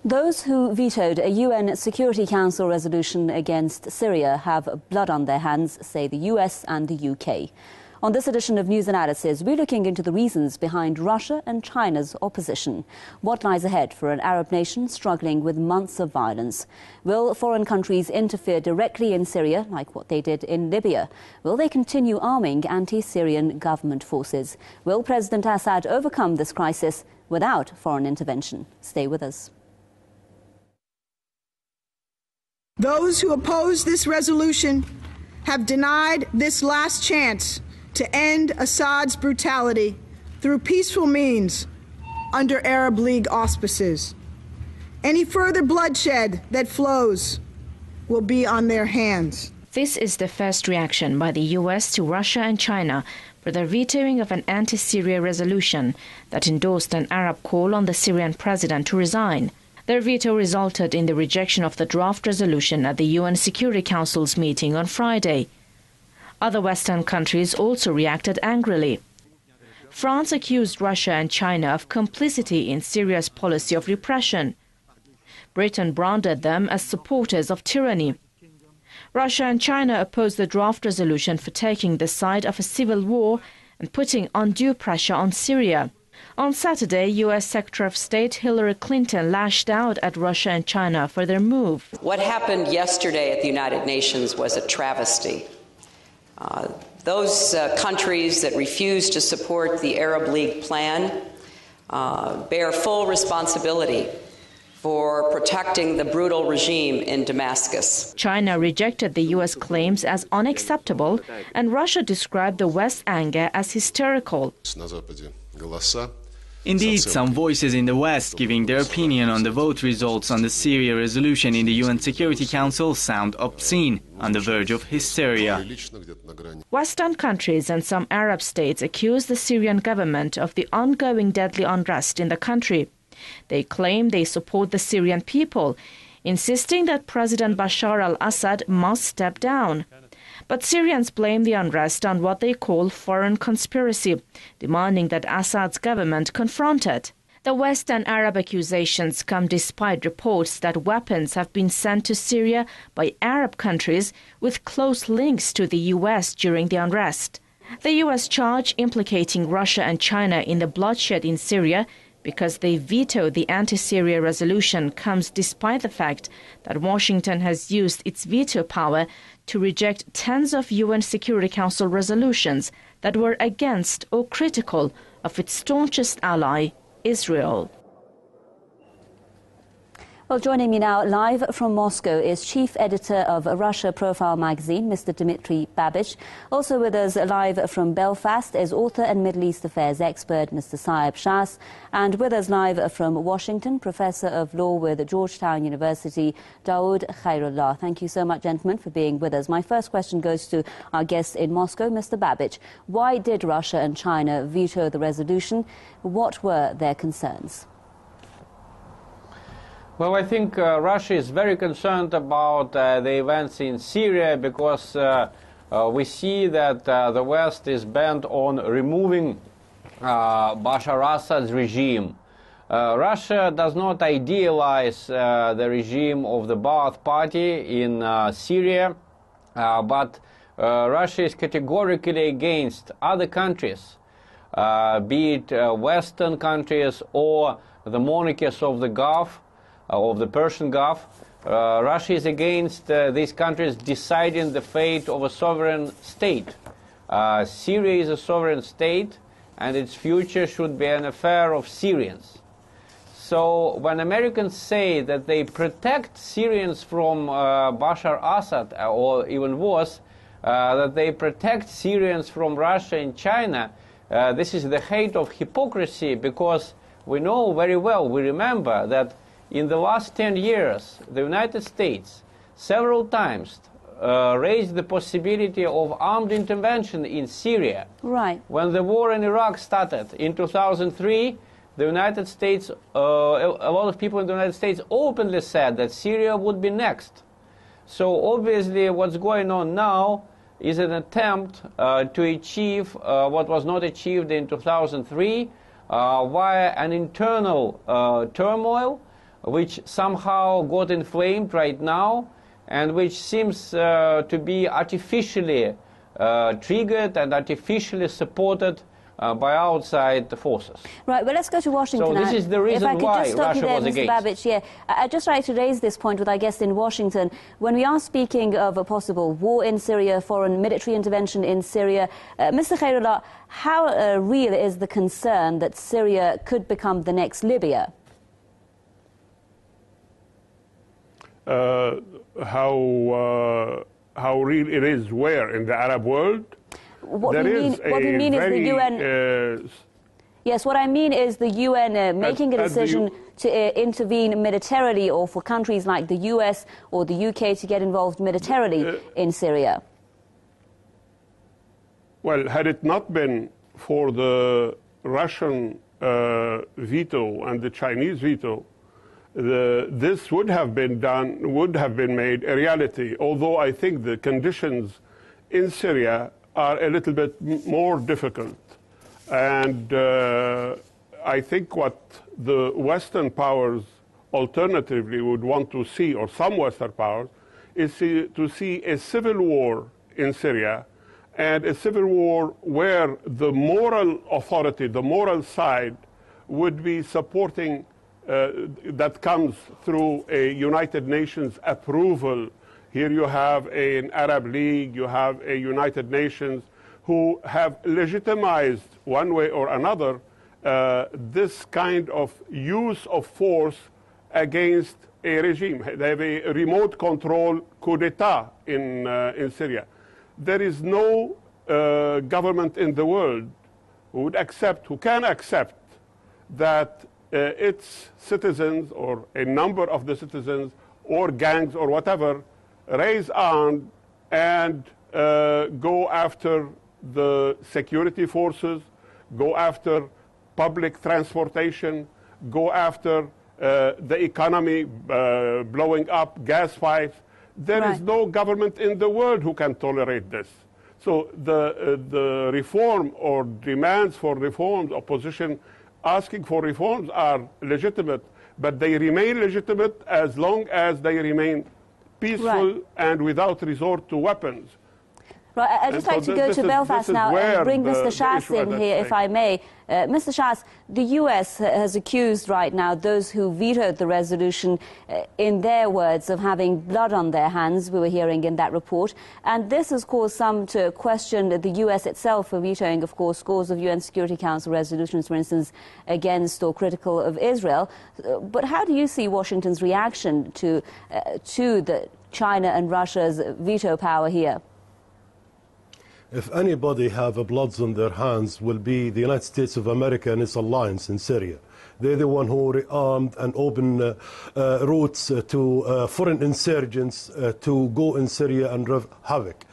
Those who vetoed a UN Security Council resolution against Syria have blood on their hands, say the US and the UK. On this edition of News Analysis, we're looking into the reasons behind Russia and China's opposition. What lies ahead for an Arab nation struggling with months of violence? Will foreign countries interfere directly in Syria, like what they did in Libya? Will they continue arming anti-Syrian government forces? Will President Assad overcome this crisis without foreign intervention? Stay with us. Those who oppose this resolution have denied this last chance to end Assad's brutality through peaceful means under Arab League auspices. Any further bloodshed that flows will be on their hands. This is the first reaction by the US to Russia and China for the vetoing of an anti-Syria resolution that endorsed an Arab call on the Syrian president to resign. Their veto resulted in the rejection of the draft resolution at the UN Security Council's meeting on Friday. Other Western countries also reacted angrily. France accused Russia and China of complicity in Syria's policy of repression. Britain branded them as supporters of tyranny. Russia and China opposed the draft resolution for taking the side of a civil war and putting undue pressure on Syria. On Saturday, U.S. Secretary of State Hillary Clinton lashed out at Russia and China for their move. What happened yesterday at the United Nations was a travesty. Those countries that refuse to support the Arab League plan bear full responsibility for protecting the brutal regime in Damascus. China rejected the U.S. claims as unacceptable, and Russia described the West's anger as hysterical. Indeed, some voices in the West giving their opinion on the vote results on the Syria resolution in the UN Security Council sound obscene, on the verge of hysteria. Western countries and some Arab states accuse the Syrian government of the ongoing deadly unrest in the country. They claim they support the Syrian people, insisting that President Bashar al-Assad must step down. But Syrians blame the unrest on what they call foreign conspiracy, demanding that Assad's government confront it. The Western Arab accusations come despite reports that weapons have been sent to Syria by Arab countries with close links to the U.S. during the unrest. The U.S. charge implicating Russia and China in the bloodshed in Syria because they vetoed the anti-Syria resolution comes despite the fact that Washington has used its veto power to reject tens of UN Security Council resolutions that were against or critical of its staunchest ally, Israel. Well, joining me now live from Moscow is Chief Editor of Russia Profile magazine, Mr. Dmitry Babych. Also with us live from Belfast is author and Middle East affairs expert, Mr. Saeb Shahs. And with us live from Washington, Professor of Law with Georgetown University, Dawood Khairullah. Thank you so much, gentlemen, for being with us. My first question goes to our guest in Moscow, Mr. Babych. Why did Russia and China veto the resolution? What were their concerns? Well, I think Russia is very concerned about the events in Syria because we see that the West is bent on removing Bashar Assad's regime. Russia does not idealize the regime of the Ba'ath Party in Syria, but Russia is categorically against other countries, be it Western countries or the monarchies of the Gulf, of the Persian Gulf. Russia is against these countries deciding the fate of a sovereign state. Syria is a sovereign state, and its future should be an affair of Syrians. So when Americans say that they protect Syrians from Bashar Assad, or even worse, that they protect Syrians from Russia and China, this is the height of hypocrisy, because we know very well, we remember that in the last 10 years, the United States several times raised the possibility of armed intervention in Syria. Right. When the war in Iraq started in 2003, the United States, a lot of people in the United States openly said that Syria would be next. So obviously what's going on now is an attempt to achieve what was not achieved in 2003 via an internal turmoil which somehow got inflamed right now and which seems to be artificially triggered and artificially supported by outside forces. Right, well, let's go to Washington. So this is the reason why Russia was against. Mr. Babich, yeah. I'd just like to raise this point with our guest in Washington. When we are speaking of a possible war in Syria, foreign military intervention in Syria, Mr. Khairullah, how real is the concern that Syria could become the next Libya? How real it is where? In the Arab world? What we mean is the UN... Yes, what I mean is the UN making a decision to intervene militarily, or for countries like the US or the UK to get involved militarily in Syria. Well, had it not been for the Russian veto and the Chinese veto, this would have been made a reality, although I think the conditions in Syria are a little bit more difficult. And I think what the Western powers alternatively would want to see, or some Western powers, is to see a civil war in Syria, and a civil war where the moral authority, the moral side, would be supporting, that comes through a United Nations approval. Here you have an Arab League, you have a United Nations who have legitimized one way or another this kind of use of force against a regime. They have a remote control coup d'etat in Syria. There is no government in the world who can accept that its citizens, or a number of the citizens, or gangs or whatever, raise arms and go after the security forces, go after public transportation, go after the economy blowing up, gas pipes. There is no government in the world who can tolerate this. So the reform or demands for reforms, opposition asking for reforms, are legitimate, but they remain legitimate as long as they remain peaceful and without resort to weapons. Right, I'd just like to go to Belfast now and bring Mr. Schaas in here, if I may. Mr. Schaas, the US has accused right now those who vetoed the resolution, in their words, of having blood on their hands, we were hearing in that report. And this has caused some to question the US itself for vetoing, of course, scores of UN Security Council resolutions, for instance, against or critical of Israel. But how do you see Washington's reaction to the China and Russia's veto power here? If anybody have bloods on their hands, will be the United States of America and its alliance in Syria. They're the one who rearmed and opened routes to foreign insurgents to go in Syria and wreak havoc.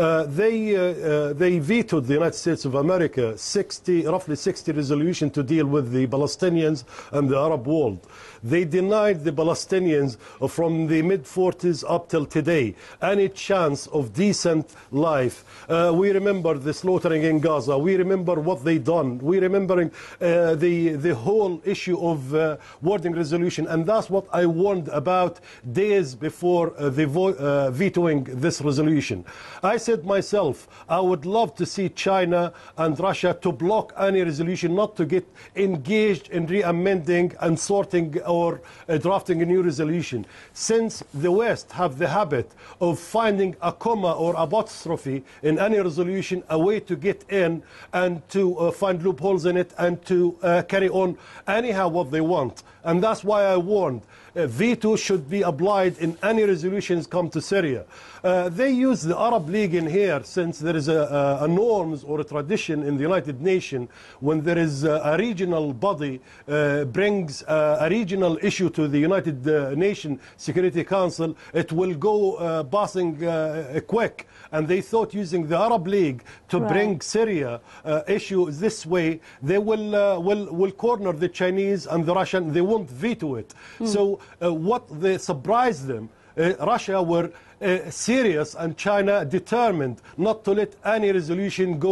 They vetoed, the United States of America, roughly 60 resolutions to deal with the Palestinians and the Arab world. They denied the Palestinians from the mid-40s up till today any chance of decent life. We remember the slaughtering in Gaza. We remember what they done. We remembering the whole issue of wording resolution, and that's what I warned about days before the vetoing this resolution. I said myself, I would love to see China and Russia to block any resolution, not to get engaged in re-amending and sorting or drafting a new resolution. Since the West have the habit of finding a comma or apostrophe in any resolution, a way to get in and to find loopholes in it and to carry on anyhow what they want. And that's why I warned. Veto should be applied in any resolutions come to Syria. They use the Arab League in here, since there is a norms or a tradition in the United Nations when there is a regional body brings a regional issue to the United Nations Security Council, it will go passing quick. And they thought using the Arab League to bring Syria issue this way, they will corner the Chinese and the Russian. They won't veto it. So what they surprised them, Russia were serious and China determined not to let any resolution go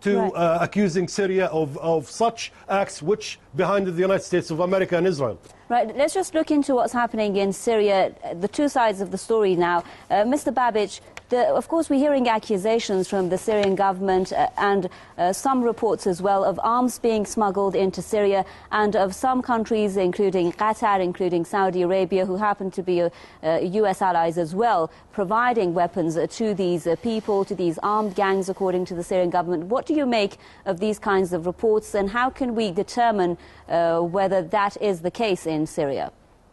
to accusing Syria of such acts which behind the United States of America and Israel. Right, let's just look into what's happening in Syria, the two sides of the story now. Mr. Babic, of course we're hearing accusations from the Syrian government and some reports as well of arms being smuggled into Syria and of some countries, including Qatar, including Saudi Arabia, who happen to be US allies as well, providing weapons to these people, to these armed gangs, according to the Syrian government. What do you make of these kinds of reports, and how can we determine whether that is the case in Syria?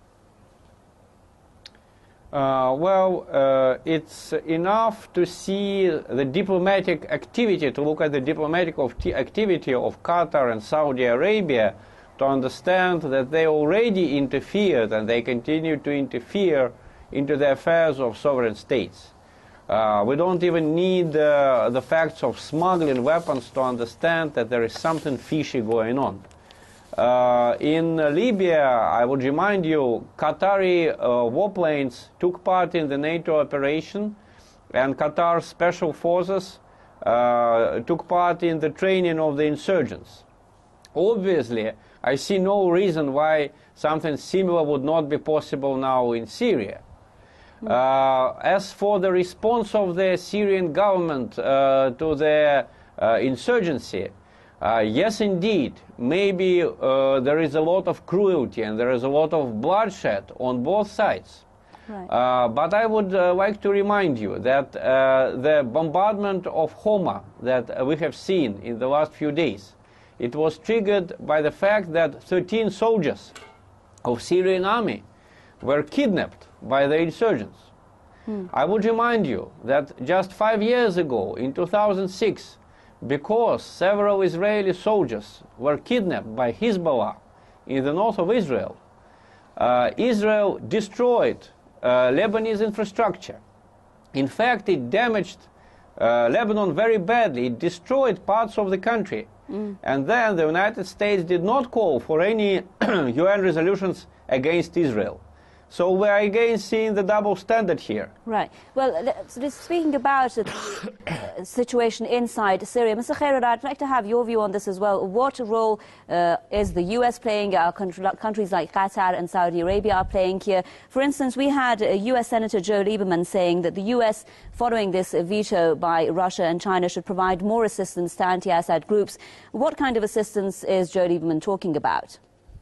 It's enough to see the diplomatic activity, to look at the diplomatic activity of Qatar and Saudi Arabia to understand that they already interfered and they continue to interfere into the affairs of sovereign states. We don't even need the facts of smuggling weapons to understand that there is something fishy going on. In Libya, I would remind you, Qatari warplanes took part in the NATO operation, and Qatar special forces took part in the training of the insurgents. Obviously, I see no reason why something similar would not be possible now in Syria. As for the response of the Syrian government to the insurgency, yes, indeed, maybe there is a lot of cruelty and there is a lot of bloodshed on both sides. Right. But I would like to remind you that the bombardment of Homa that we have seen in the last few days, it was triggered by the fact that 13 soldiers of Syrian army were kidnapped by the insurgents. I would remind you that just 5 years ago, in 2006, because several Israeli soldiers were kidnapped by Hezbollah in the north of Israel, Israel destroyed Lebanese infrastructure. In fact, it damaged Lebanon very badly. It destroyed parts of the country. And then the United States did not call for any UN resolutions against Israel. So we are again seeing the double standard here. Right. Well, speaking about the situation inside Syria, Mr. Khairat, I'd like to have your view on this as well. What role is the U.S. playing? Countries like Qatar and Saudi Arabia are playing here. For instance, we had U.S. Senator Joe Lieberman saying that the U.S., following this veto by Russia and China, should provide more assistance to anti-Assad groups. What kind of assistance is Joe Lieberman talking about?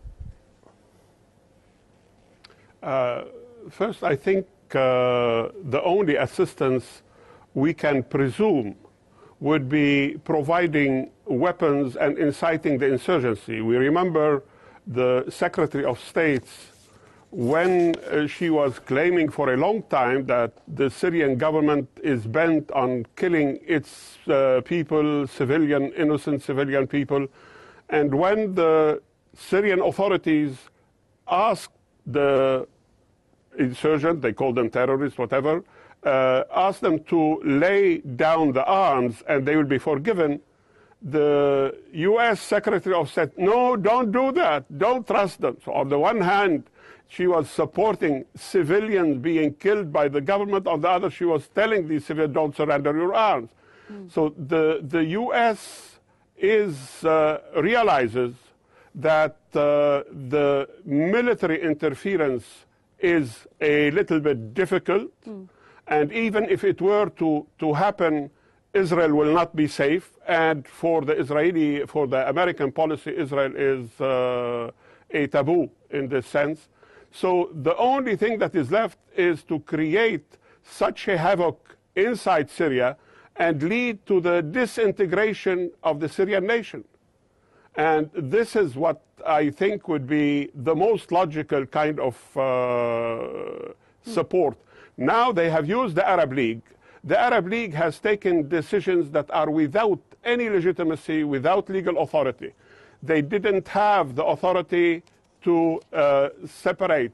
First, I think the only assistance we can presume would be providing weapons and inciting the insurgency. We remember the Secretary of State when she was claiming for a long time that the Syrian government is bent on killing its people, innocent civilian people. And when the Syrian authorities asked the insurgent, they call them terrorists, whatever, ask them to lay down the arms and they will be forgiven, the U.S. Secretary of State, no, don't do that, don't trust them. So on the one hand, she was supporting civilians being killed by the government. On the other, she was telling these civilians, don't surrender your arms. So the U.S. realizes that the military interference is a little bit difficult, and even if it were to happen, Israel will not be safe. And for the American policy, Israel is a taboo in this sense. So the only thing that is left is to create such a havoc inside Syria and lead to the disintegration of the Syrian nation. And this is what I think would be the most logical kind of support. Now they have used the Arab League. The Arab League has taken decisions that are without any legitimacy, without legal authority. They didn't have the authority to separate,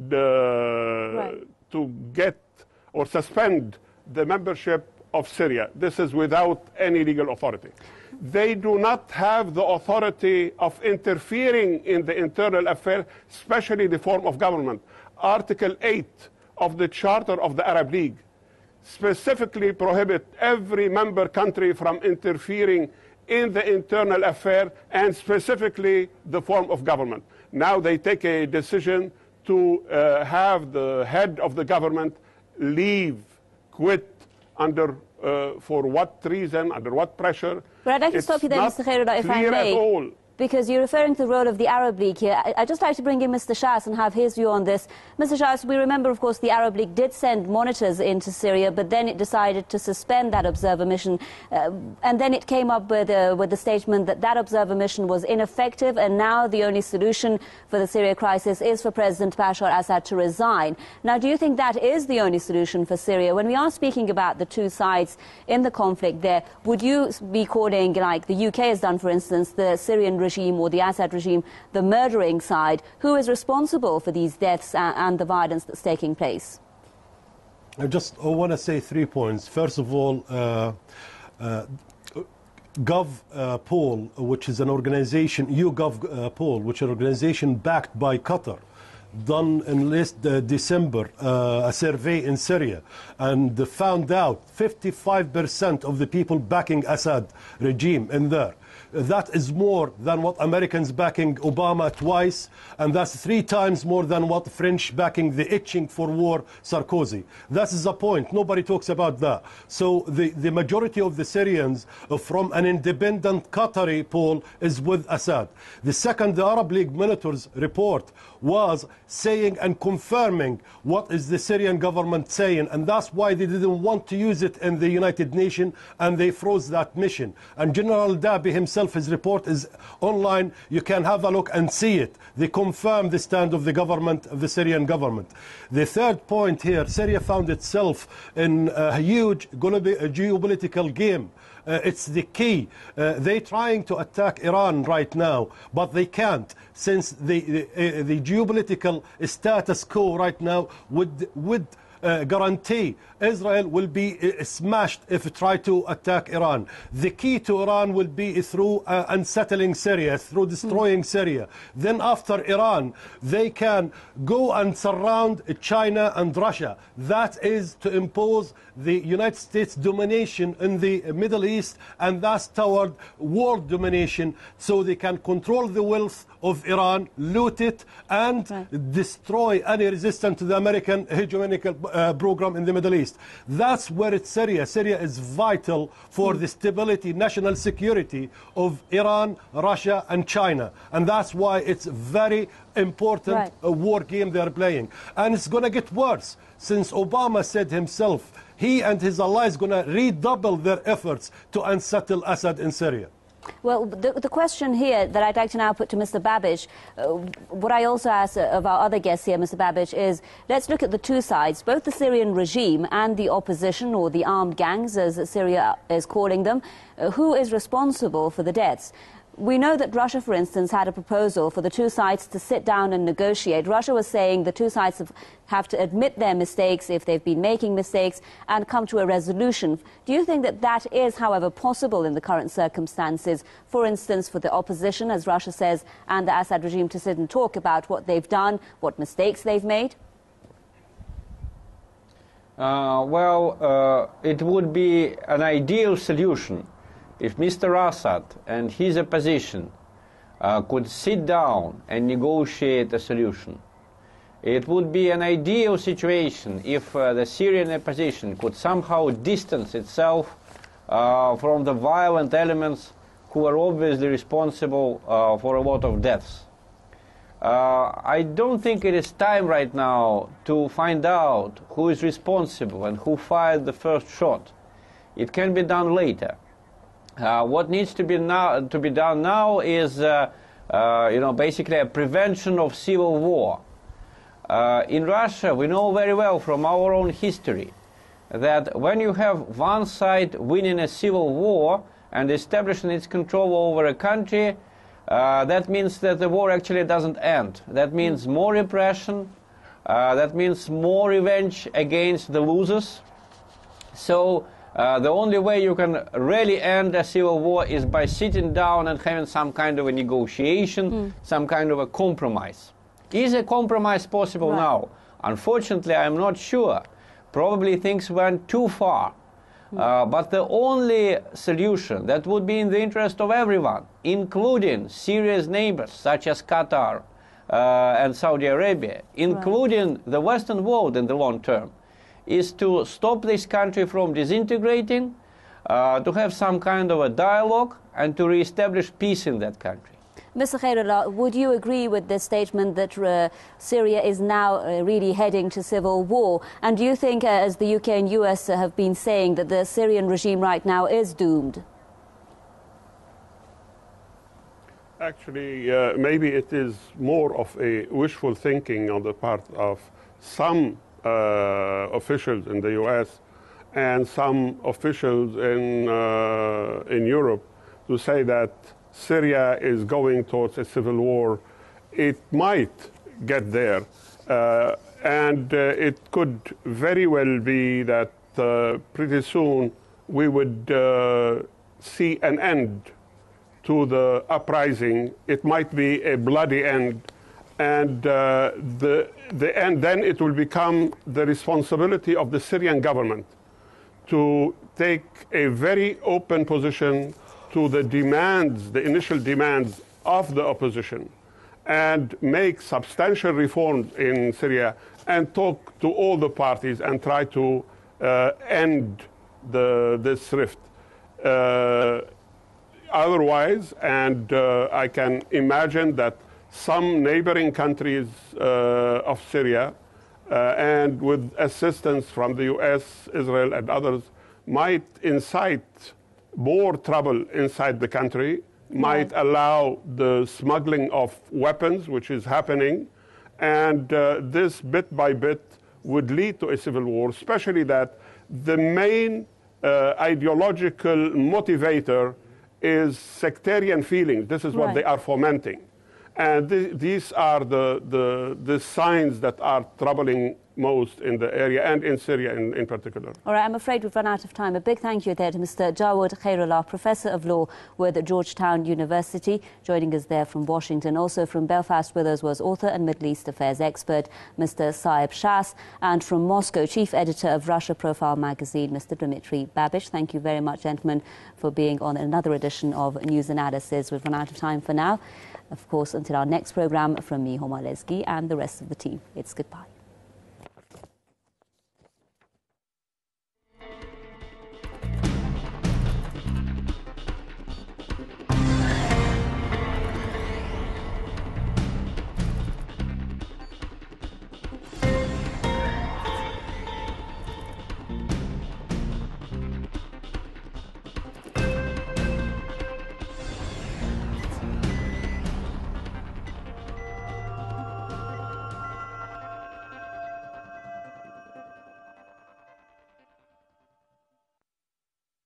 to get or suspend the membership of Syria. This is without any legal authority. They do not have the authority of interfering in the internal affairs, especially the form of government. Article 8 of the Charter of the Arab League specifically prohibits every member country from interfering in the internal affair and specifically the form of government. Now they take a decision to have the head of the government leave, quit, under for what reason, under what pressure. But I'd like to stop you there, Mr. Khairulla, if I may, because you're referring to the role of the Arab League here. I'd just like to bring in Mr. Shahs and have his view on this. Mr. Shahs, we remember, of course, the Arab League did send monitors into Syria, but then it decided to suspend that observer mission. And then it came up with the statement that that observer mission was ineffective, and now the only solution for the Syria crisis is for President Bashar al-Assad to resign. Now, do you think that is the only solution for Syria? When we are speaking about the two sides in the conflict there, would you be calling, like the UK has done, for instance, the Syrian regime or the Assad regime, the murdering side? Who is responsible for these deaths and the violence that's taking place? I want to say 3 points. First of all, GovPol, which is an organization, YouGovPol, which is an organization backed by Qatar, done in last December a survey in Syria and found out 55% of the people backing Assad regime in there. That is more than what Americans backing Obama twice, and that's 3 times more than what French backing the itching for war Sarkozy. That is the point. Nobody talks about that. So the majority of the Syrians from an independent Qatari poll is with Assad. The second, the Arab League Monitor's report was saying and confirming what is the Syrian government saying, and that's why they didn't want to use it in the United Nations, and they froze that mission. And General Dabi himself, his report is online, you can have a look and see it. They confirm the stand of the government, of the Syrian government. The third point here, Syria found itself in a huge geopolitical game. It's the key. They're trying to attack Iran right now, but they can't, since the geopolitical status quo right now would guarantee Israel will be smashed if it try to attack Iran. The key to Iran will be through unsettling Syria, through destroying Syria. Then after Iran, they can go and surround China and Russia. That is to impose the United States domination in the Middle East, and that's toward world domination, so they can control the wealth of Iran, loot it, and destroy any resistance to the American hegemonic program in the Middle East. That's where it's Syria. Syria is vital for the stability, national security of Iran, Russia, and China. And that's why it's very important war game they're playing. And it's going to get worse, since Obama said himself, he and his allies going to redouble their efforts to unsettle Assad in Syria. Well, the question here that I'd like to now put to Mr. Babish, what I also ask of our other guests here, Mr. Babish, is let's look at the two sides, both the Syrian regime and the opposition, or the armed gangs, as Syria is calling them. Who is responsible for the deaths? We know that Russia, for instance, had a proposal for the two sides to sit down and negotiate. Russia was saying the two sides have to admit their mistakes if they've been making mistakes and come to a resolution. Do you think that that is, however, possible in the current circumstances, for instance, for the opposition, as Russia says, and the Assad regime to sit and talk about what they've done, what mistakes they've made? It would be an ideal solution if Mr. Assad and his opposition could sit down and negotiate a solution. It would be an ideal situation if the Syrian opposition could somehow distance itself from the violent elements who are obviously responsible for a lot of deaths. I don't think it is time right now to find out who is responsible and who fired the first shot. It can be done later. What needs to be done now is, basically a prevention of civil war. In Russia, we know very well from our own history that when you have one side winning a civil war and establishing its control over a country, that means that the war actually doesn't end. That means more repression, that means more revenge against the losers. So the only way you can really end a civil war is by sitting down and having some kind of a negotiation, some kind of a compromise. Is a compromise possible now? Unfortunately, I'm not sure. Probably things went too far. But the only solution that would be in the interest of everyone, including Syria's neighbors such as Qatar and Saudi Arabia, including the Western world in the long term, is to stop this country from disintegrating, to have some kind of a dialogue, and to re-establish peace in that country. Mr. Khairullah, would you agree with this statement that Syria is now really heading to civil war? And do you think, as the UK and US have been saying, that the Syrian regime right now is doomed? Actually, maybe it is more of a wishful thinking on the part of some officials in the US and some officials in Europe to say that Syria is going towards a civil war. It might get there, and it could very well be that pretty soon we would see an end to the uprising. It might be a bloody end, and the end, then it will become the responsibility of the Syrian government to take a very open position to the demands, the initial demands of the opposition, and make substantial reforms in Syria and talk to all the parties and try to end this rift. Otherwise, and I can imagine that some neighboring countries of Syria, and with assistance from the US, Israel, and others, might incite more trouble inside the country, might allow the smuggling of weapons, which is happening, and this bit by bit would lead to a civil war, especially that the main ideological motivator is sectarian feelings. This is what they are fomenting. And these are the signs that are troubling most in the area and in Syria in particular. All right, I'm afraid we've run out of time. A big thank you there to Mr. Jawad Khairullah, Professor of Law with Georgetown University, joining us there from Washington. Also from Belfast with us was author and Middle East affairs expert Mr. Saib Shas, and from Moscow, Chief Editor of Russia Profile magazine, Mr. Dmitry Babish. Thank you very much, gentlemen, for being on another edition of News Analysis. We've run out of time for now. Of course, until our next programme, from me, Homa Lesgi, and the rest of the team, it's goodbye.